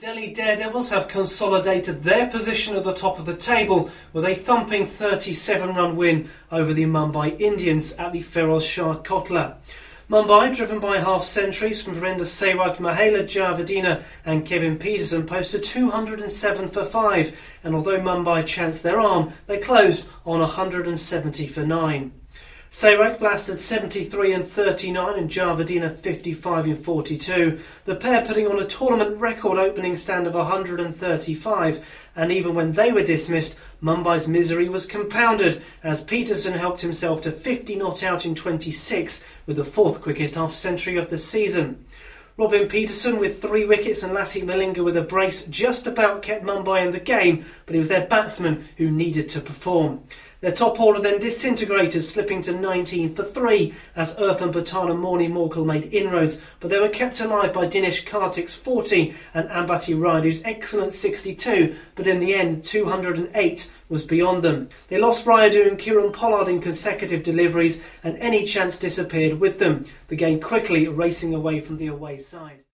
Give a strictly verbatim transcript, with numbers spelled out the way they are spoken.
Delhi Daredevils have consolidated their position at the top of the table with a thumping thirty-seven run win over the Mumbai Indians at the Feroz Shah Kotla. Mumbai, driven by half-centuries from Virender Sehwag, Mahela Javadena and Kevin Pietersen, posted two hundred seven for five, and although Mumbai chanced their arm, they closed on one hundred seventy for nine. Sehwag blasted seventy-three and thirty-nine and Javadena fifty-five and forty-two, the pair putting on a tournament record opening stand of one hundred thirty-five, and even when they were dismissed, Mumbai's misery was compounded as Pietersen helped himself to fifty not out in twenty-six with the fourth quickest half-century of the season. Robin Pietersen with three wickets and Lasith Malinga with a brace just about kept Mumbai in the game, but it was their batsmen who needed to perform. Their top order then disintegrated, slipping to nineteen for three as Irfan Pathan and Morni Morkel made inroads, but they were kept alive by Dinesh Karthik's forty and Ambati Rayudu's excellent sixty-two, but in the end two hundred eight was beyond them. They lost Rayudu and Kieron Pollard in consecutive deliveries, and any chance disappeared with them, the game quickly racing away from the away side.